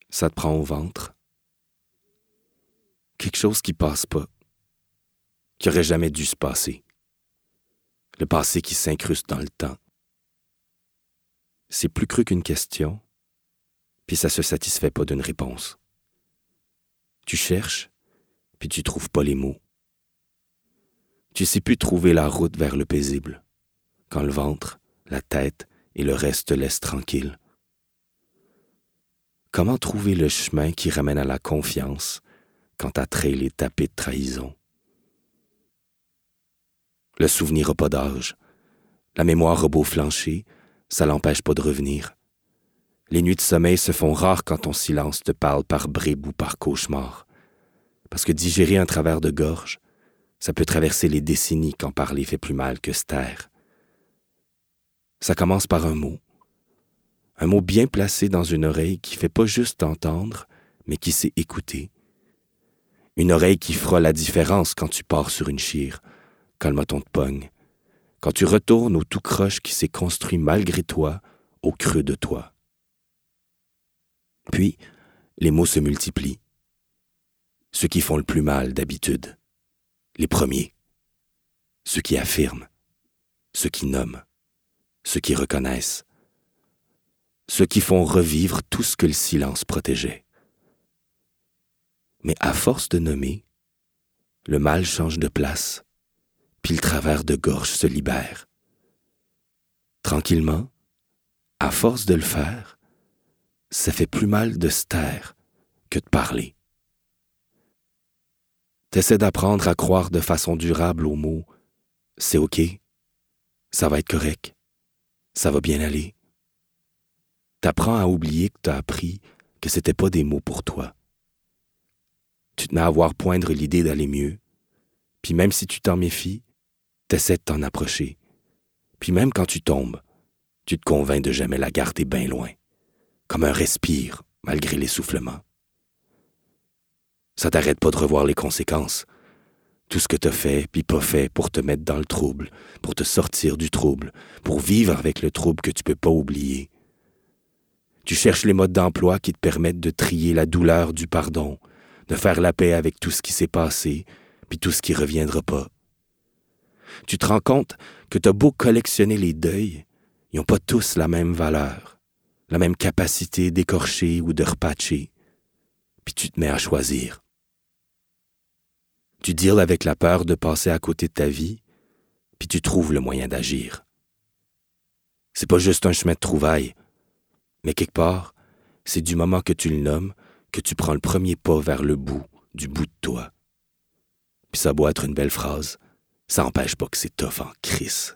Ça te prend au ventre. Quelque chose qui passe pas, qui aurait jamais dû se passer. Le passé qui s'incruste dans le temps. C'est plus creux qu'une question, puis ça se satisfait pas d'une réponse. Tu cherches, puis tu trouves pas les mots. Tu sais plus trouver la route vers le paisible, quand le ventre, la tête et le reste te laissent tranquille. Comment trouver le chemin qui ramène à la confiance quand ta trail est tapée de trahison? Le souvenir n'a pas d'âge. La mémoire a beau flancher, ça l'empêche pas de revenir. Les nuits de sommeil se font rares quand ton silence te parle par bribes ou par cauchemar. Parce que digérer un travers de gorge, ça peut traverser les décennies quand parler fait plus mal que se taire. Ça commence par un mot bien placé dans une oreille qui fait pas juste entendre, mais qui sait écouter. Une oreille qui fera la différence quand tu pars sur une chire, quand le moton te pogne, quand tu retournes au tout croche qui s'est construit malgré toi, au creux de toi. Puis, les mots se multiplient. Ceux qui font le plus mal d'habitude. Les premiers. Ceux qui affirment. Ceux qui nomment. Ceux qui reconnaissent. Ceux qui font revivre tout ce que le silence protégeait. Mais à force de nommer, le mal change de place, puis le travers de gorge se libère. Tranquillement, à force de le faire, ça fait plus mal de se taire que de parler. T'essaies d'apprendre à croire de façon durable aux mots « c'est OK, ça va être correct, ça va bien aller ». T'apprends à oublier que t'as appris que c'était pas des mots pour toi. Tu te mets à voir poindre l'idée d'aller mieux, puis même si tu t'en méfies, t'essaies de t'en approcher. Puis même quand tu tombes, tu te convaincs de jamais la garder bien loin, comme un respire malgré l'essoufflement. Ça t'arrête pas de revoir les conséquences. Tout ce que t'as fait puis pas fait pour te mettre dans le trouble, pour te sortir du trouble, pour vivre avec le trouble que tu peux pas oublier. Tu cherches les modes d'emploi qui te permettent de trier la douleur du pardon, de faire la paix avec tout ce qui s'est passé, puis tout ce qui reviendra pas. Tu te rends compte que t'as beau collectionner les deuils, ils n'ont pas tous la même valeur, la même capacité d'écorcher ou de repatcher, puis tu te mets à choisir. Tu deals avec la peur de passer à côté de ta vie, puis tu trouves le moyen d'agir. C'est pas juste un chemin de trouvailles, mais quelque part, c'est du moment que tu le nommes que tu prends le premier pas vers le bout du bout de toi. Puis ça doit être une belle phrase, ça n'empêche pas que c'est tough en crisse.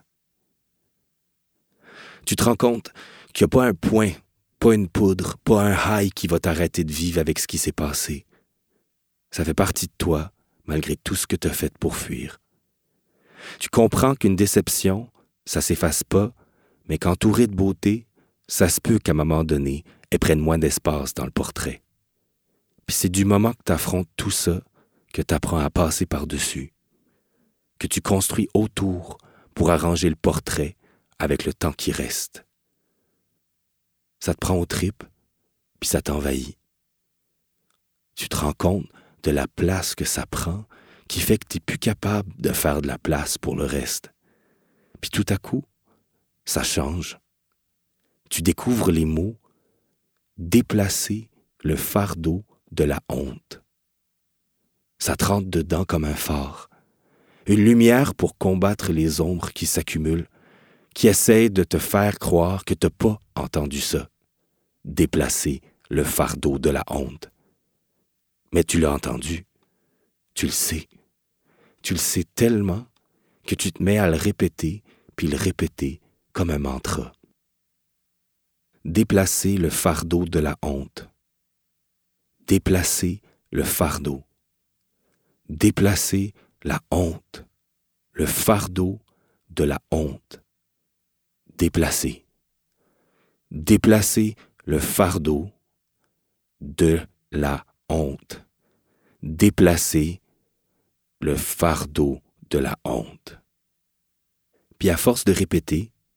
Tu te rends compte qu'il n'y a pas un point, pas une poudre, pas un high qui va t'arrêter de vivre avec ce qui s'est passé. Ça fait partie de toi, malgré tout ce que tu as fait pour fuir. Tu comprends qu'une déception, ça s'efface pas, mais qu'entourée de beauté, ça se peut qu'à un moment donné, elle prenne moins d'espace dans le portrait. Puis c'est du moment que tu affrontes tout ça que tu apprends à passer par-dessus, que tu construis autour pour arranger le portrait avec le temps qui reste. Ça te prend aux tripes, puis ça t'envahit. Tu te rends compte de la place que ça prend qui fait que tu n'es plus capable de faire de la place pour le reste. Puis tout à coup, ça change. Tu découvres les mots « déplacer le fardeau de la honte ». Ça te rentre dedans comme un phare, une lumière pour combattre les ombres qui s'accumulent, qui essayent de te faire croire que tu n'as pas entendu ça. Déplacer le fardeau de la honte. Mais tu l'as entendu, tu le sais. Tu le sais tellement que tu te mets à le répéter, puis le répéter comme un mantra. Déplacer le fardeau de la honte. Déplacer le fardeau. Déplacer la honte. Le fardeau de la honte. Déplacer. Déplacer le fardeau de la honte. Déplacer le fardeau de la honte. Puis à force de répéter,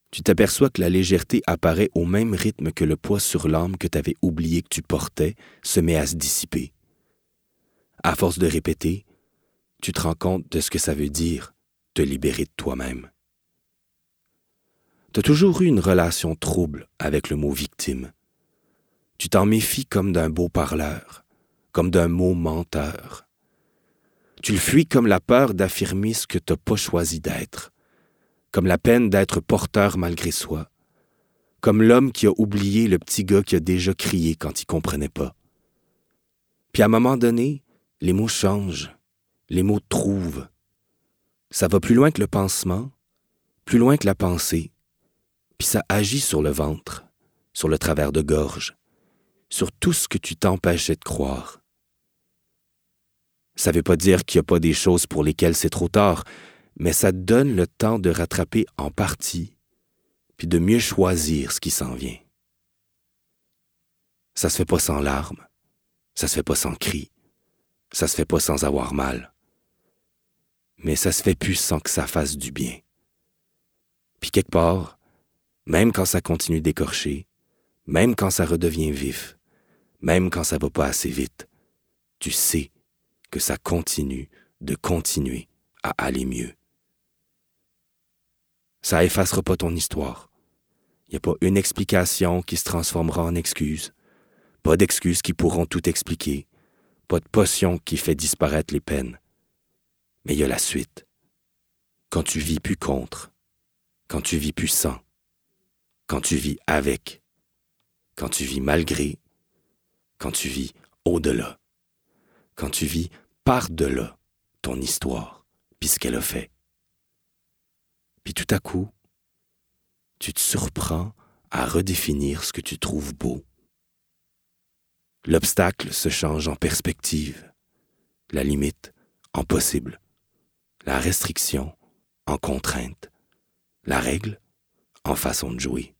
Tu t'aperçois que la légèreté apparaît au même rythme que le poids sur l'âme que tu avais oublié que tu portais se met à se dissiper. À force de répéter, tu te rends compte de ce que ça veut dire, te libérer de toi-même. Tu as toujours eu une relation trouble avec le mot victime. Tu t'en méfies comme d'un beau parleur, comme d'un mot menteur. Tu le fuis comme la peur d'affirmer ce que tu n'as pas choisi d'être, comme la peine d'être porteur malgré soi, comme l'homme qui a oublié le petit gars qui a déjà crié quand il comprenait pas. Puis à un moment donné, les mots changent, les mots trouvent. Ça va plus loin que le pansement, plus loin que la pensée, puis ça agit sur le ventre, sur le travers de gorge, sur tout ce que tu t'empêchais de croire. Ça veut pas dire qu'il n'y a pas des choses pour lesquelles c'est trop tard, mais ça te donne le temps de rattraper en partie, puis de mieux choisir ce qui s'en vient. Ça se fait pas sans larmes, ça se fait pas sans cris, ça se fait pas sans avoir mal. Mais ça se fait plus sans que ça fasse du bien. Puis quelque part, même quand ça continue d'écorcher, même quand ça redevient vif, même quand ça va pas assez vite, tu sais que ça continue de continuer à aller mieux. Ça effacera pas ton histoire. Il n'y a pas une explication qui se transformera en excuse, pas d'excuses qui pourront tout expliquer, pas de potion qui fait disparaître les peines. Mais il y a la suite. Quand tu vis plus contre, quand tu vis plus sans, quand tu vis avec, quand tu vis malgré, quand tu vis au-delà, quand tu vis par-delà ton histoire, puis ce qu'elle a fait. Puis tout à coup, tu te surprends à redéfinir ce que tu trouves beau. L'obstacle se change en perspective, la limite en possible, la restriction en contrainte, la règle en façon de jouer.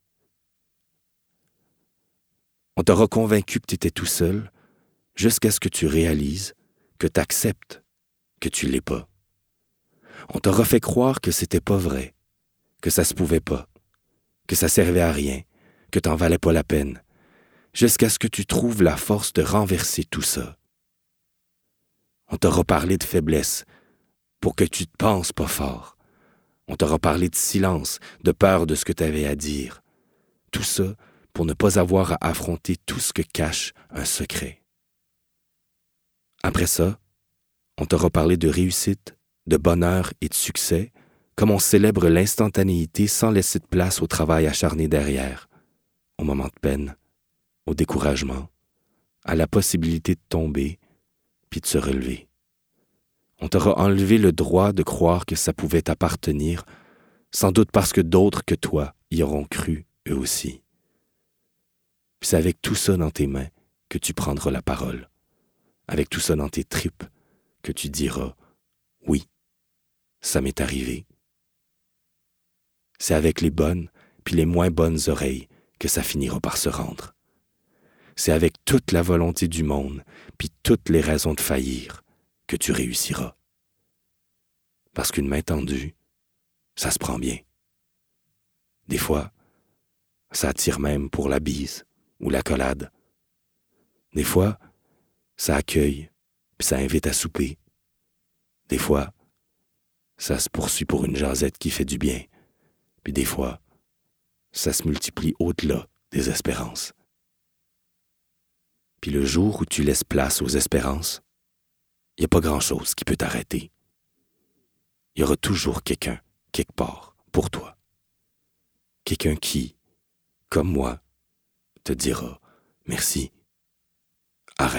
On t'aura convaincu que tu étais tout seul jusqu'à ce que tu réalises, que tu acceptes que tu l'es pas. On t'aura fait croire que c'était pas vrai, que ça se pouvait pas, que ça servait à rien, que t'en valais pas la peine, jusqu'à ce que tu trouves la force de renverser tout ça. On t'aura parlé de faiblesse pour que tu te penses pas fort. On t'aura parlé de silence, de peur de ce que tu avais à dire. Tout ça pour ne pas avoir à affronter tout ce que cache un secret. Après ça, on t'aura parlé de réussite, de bonheur et de succès, comme on célèbre l'instantanéité sans laisser de place au travail acharné derrière, au moment de peine, au découragement, à la possibilité de tomber, puis de se relever. On t'aura enlevé le droit de croire que ça pouvait t'appartenir, sans doute parce que d'autres que toi y auront cru, eux aussi. Puis c'est avec tout ça dans tes mains que tu prendras la parole, avec tout ça dans tes tripes que tu diras « Oui, ça m'est arrivé ». C'est avec les bonnes puis les moins bonnes oreilles que ça finira par se rendre. C'est avec toute la volonté du monde puis toutes les raisons de faillir que tu réussiras. Parce qu'une main tendue, ça se prend bien. Des fois, ça attire même pour la bise ou l'accolade. Des fois, ça accueille puis ça invite à souper. Des fois, ça se poursuit pour une jasette qui fait du bien. Puis des fois, ça se multiplie au-delà des espérances. Puis le jour où tu laisses place aux espérances, il n'y a pas grand-chose qui peut t'arrêter. Il y aura toujours quelqu'un, quelque part, pour toi. Quelqu'un qui, comme moi, te dira « Merci, arrête-toi pas ».